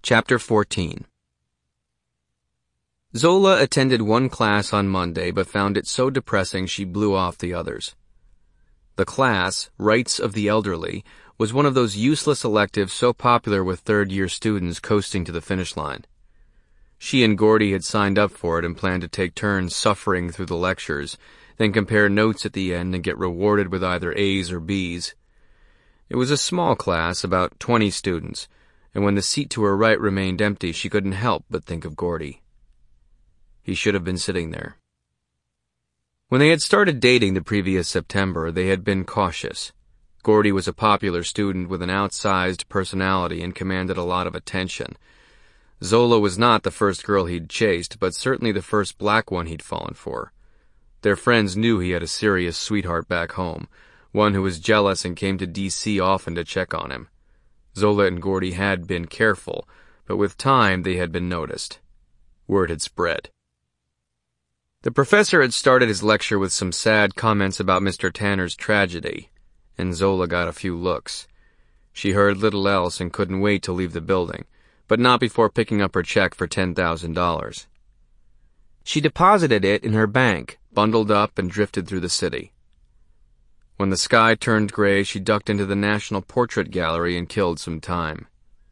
Chapter 14. Zola attended one class on Monday but found it so depressing she blew off the others. The class, Rights of the Elderly, was one of those useless electives so popular with third-year students coasting to the finish line. She and Gordy had signed up for it and planned to take turns suffering through the lectures, then compare notes at the end and get rewarded with either A's or B's. It was a small class, about 20 students, and when the seat to her right remained empty, she couldn't help but think of Gordy. He should have been sitting there. When they had started dating the previous September, they had been cautious. Gordy was a popular student with an outsized personality and commanded a lot of attention. Zola was not the first girl he'd chased, but certainly the first black one he'd fallen for. Their friends knew he had a serious sweetheart back home, one who was jealous and came to D.C. often to check on him. Zola and Gordy had been careful, but with time they had been noticed. Word had spread. The professor had started his lecture with some sad comments about Mr. Tanner's tragedy, and Zola got a few looks. She heard little else and couldn't wait to leave the building, but not before picking up her check for $10,000. She deposited it in her bank, bundled up, and drifted through the city. When the sky turned gray, she ducked into the National Portrait Gallery and killed some time.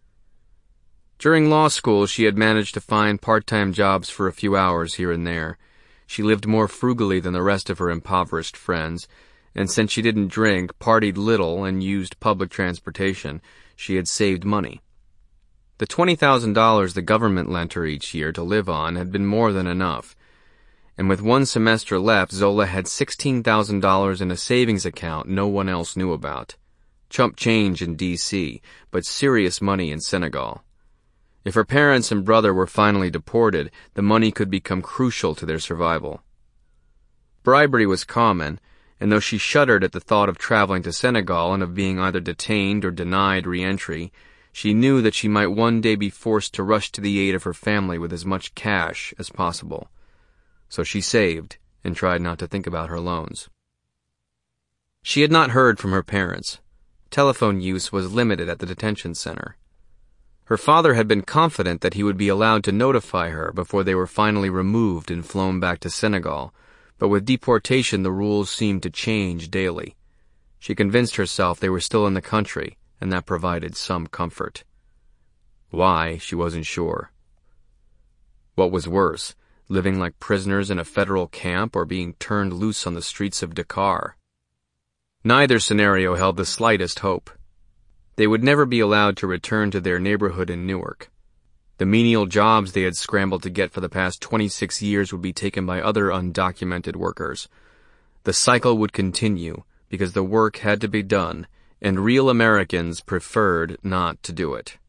During law school, she had managed to find part-time jobs for a few hours here and there. She lived more frugally than the rest of her impoverished friends, and since she didn't drink, partied little, and used public transportation, she had saved money. The $20,000 the government lent her each year to live on had been more than enough, and with one semester left, Zola had $16,000 in a savings account no one else knew about. Chump change in D.C., but serious money in Senegal. If her parents and brother were finally deported, the money could become crucial to their survival. Bribery was common, and though she shuddered at the thought of traveling to Senegal and of being either detained or denied re-entry, she knew that she might one day be forced to rush to the aid of her family with as much cash as possible. So she saved and tried not to think about her loans. She had not heard from her parents. Telephone use was limited at the detention center. Her father had been confident that he would be allowed to notify her before they were finally removed and flown back to Senegal, but with deportation the rules seemed to change daily. She convinced herself they were still in the country, and that provided some comfort. Why, she wasn't sure. What was worse, living like prisoners in a federal camp or being turned loose on the streets of Dakar? Neither scenario held the slightest hope. They would never be allowed to return to their neighborhood in Newark. The menial jobs they had scrambled to get for the past 26 years would be taken by other undocumented workers. The cycle would continue because the work had to be done, and real Americans preferred not to do it.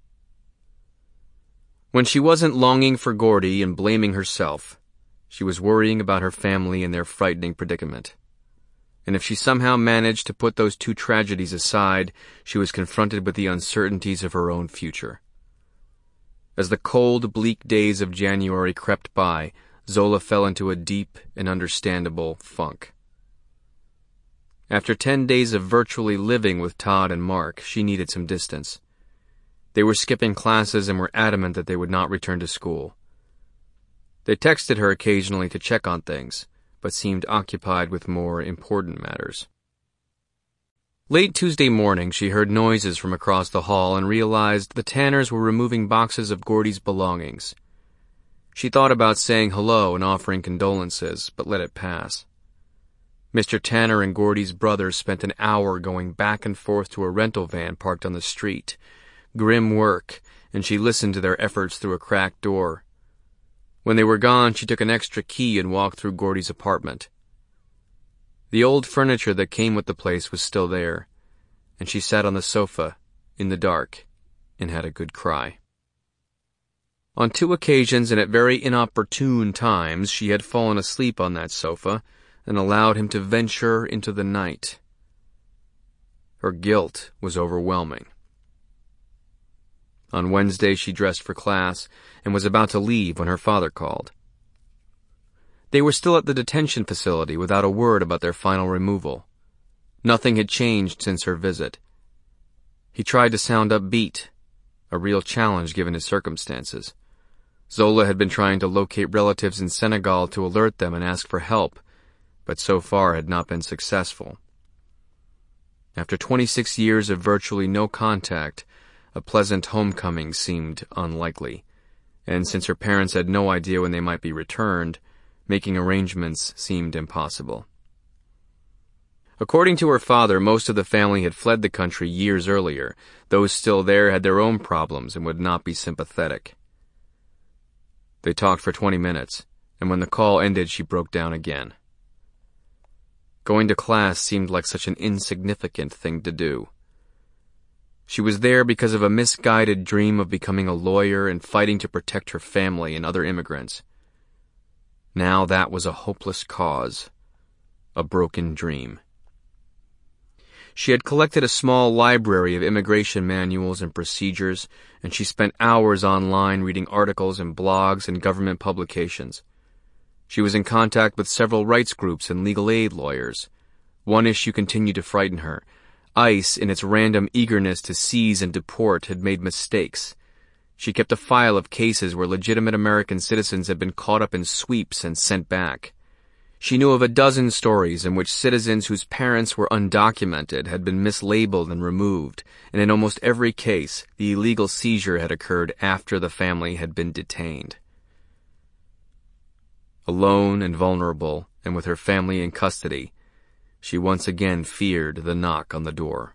When she wasn't longing for Gordy and blaming herself, she was worrying about her family and their frightening predicament. And if she somehow managed to put those two tragedies aside, she was confronted with the uncertainties of her own future. As the cold, bleak days of January crept by, Zola fell into a deep and understandable funk. After 10 days of virtually living with Todd and Mark, she needed some distance. They were skipping classes and were adamant that they would not return to school. They texted her occasionally to check on things, but seemed occupied with more important matters. Late Tuesday morning, she heard noises from across the hall and realized the Tanners were removing boxes of Gordy's belongings. She thought about saying hello and offering condolences, but let it pass. Mr. Tanner and Gordy's brother spent an hour going back and forth to a rental van parked on the street. Grim work, and she listened to their efforts through a cracked door. When they were gone, she took an extra key and walked through Gordy's apartment. The old furniture that came with the place was still there, and she sat on the sofa, in the dark, and had a good cry. On 2 occasions and at very inopportune times, she had fallen asleep on that sofa and allowed him to venture into the night. Her guilt was overwhelming. On Wednesday, she dressed for class and was about to leave when her father called. They were still at the detention facility without a word about their final removal. Nothing had changed since her visit. He tried to sound upbeat, a real challenge given his circumstances. Zola had been trying to locate relatives in Senegal to alert them and ask for help, but so far had not been successful. After 26 years of virtually no contact, a pleasant homecoming seemed unlikely, and since her parents had no idea when they might be returned, making arrangements seemed impossible. According to her father, most of the family had fled the country years earlier. Those still there had their own problems and would not be sympathetic. They talked for 20 minutes, and when the call ended, she broke down again. Going to class seemed like such an insignificant thing to do. She was there because of a misguided dream of becoming a lawyer and fighting to protect her family and other immigrants. Now that was a hopeless cause, a broken dream. She had collected a small library of immigration manuals and procedures, and she spent hours online reading articles and blogs and government publications. She was in contact with several rights groups and legal aid lawyers. One issue continued to frighten her. ICE, in its random eagerness to seize and deport, had made mistakes. She kept a file of cases where legitimate American citizens had been caught up in sweeps and sent back. She knew of a dozen stories in which citizens whose parents were undocumented had been mislabeled and removed, and in almost every case, the illegal seizure had occurred after the family had been detained. Alone and vulnerable, and with her family in custody, she once again feared the knock on the door.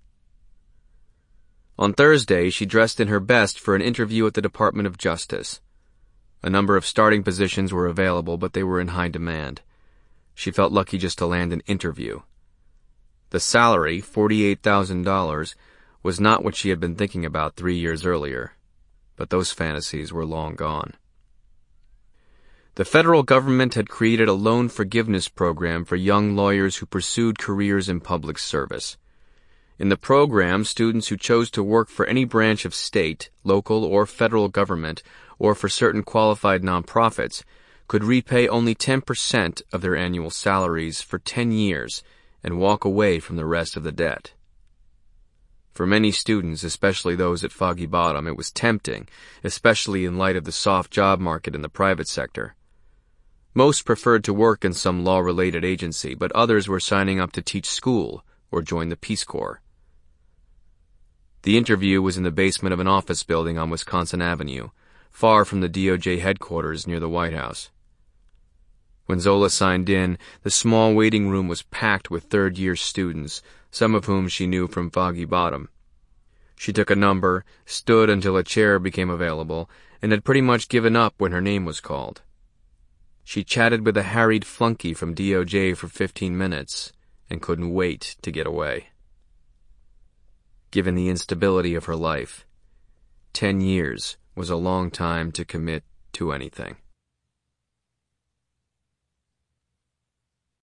On Thursday, she dressed in her best for an interview at the Department of Justice. A number of starting positions were available, but they were in high demand. She felt lucky just to land an interview. The salary, $48,000, was not what she had been thinking about 3 years earlier, but those fantasies were long gone. The federal government had created a loan forgiveness program for young lawyers who pursued careers in public service. In the program, students who chose to work for any branch of state, local, or federal government, or for certain qualified nonprofits, could repay only 10% of their annual salaries for 10 years and walk away from the rest of the debt. For many students, especially those at Foggy Bottom, it was tempting, especially in light of the soft job market in the private sector. Most preferred to work in some law-related agency, but others were signing up to teach school or join the Peace Corps. The interview was in the basement of an office building on Wisconsin Avenue, far from the DOJ headquarters near the White House. When Zola signed in, the small waiting room was packed with third-year students, some of whom she knew from Foggy Bottom. She took a number, stood until a chair became available, and had pretty much given up when her name was called. She chatted with a harried flunky from DOJ for 15 minutes and couldn't wait to get away. Given the instability of her life, 10 years was a long time to commit to anything.